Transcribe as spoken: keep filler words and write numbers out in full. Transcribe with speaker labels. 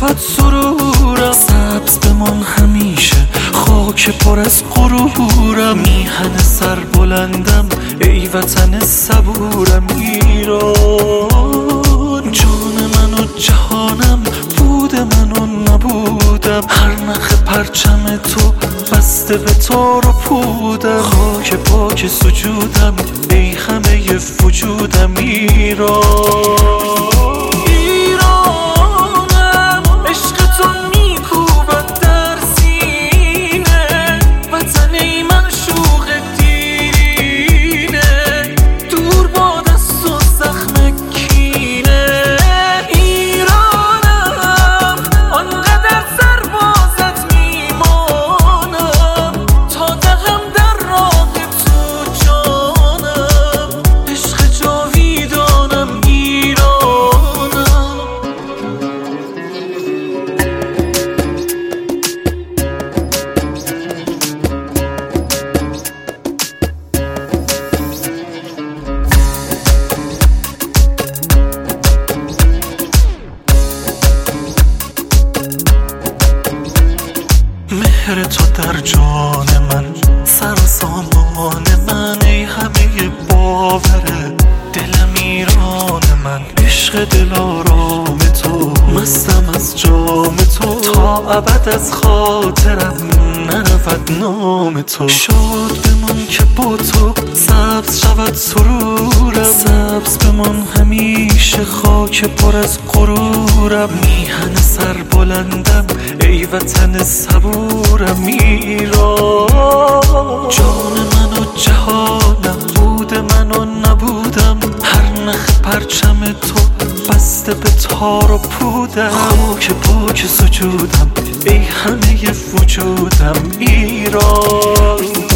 Speaker 1: صفت سرورم، سبز بمان همیشه خاک پر از غرورم. میهن سر بلندم ای وطن صبورم، ایران جان من و جهانم، بود من و نبودم. هر نخ پرچم تو بسته به تار و پودم، خاک پاک سجودم ای همه وجودم. ایران مهر تو در جان من، سر و سامان من، ای همه باوره دلم ایران من. عشق دلارام تو، مستم از جام تو، تا ابد از خاطرم نرود نام تو. شاد بمان که با تو سبز شود سرورم، سبز بمان همیشه خاک پر از غرورم. میهن سر بلندم ای وطن صبورم، ایران جان من و جهانم، بود من و نبودم. هر نخ پرچم تو بسته به تار و پودم، خاک پاک سجودم ای همه وجودم. ایران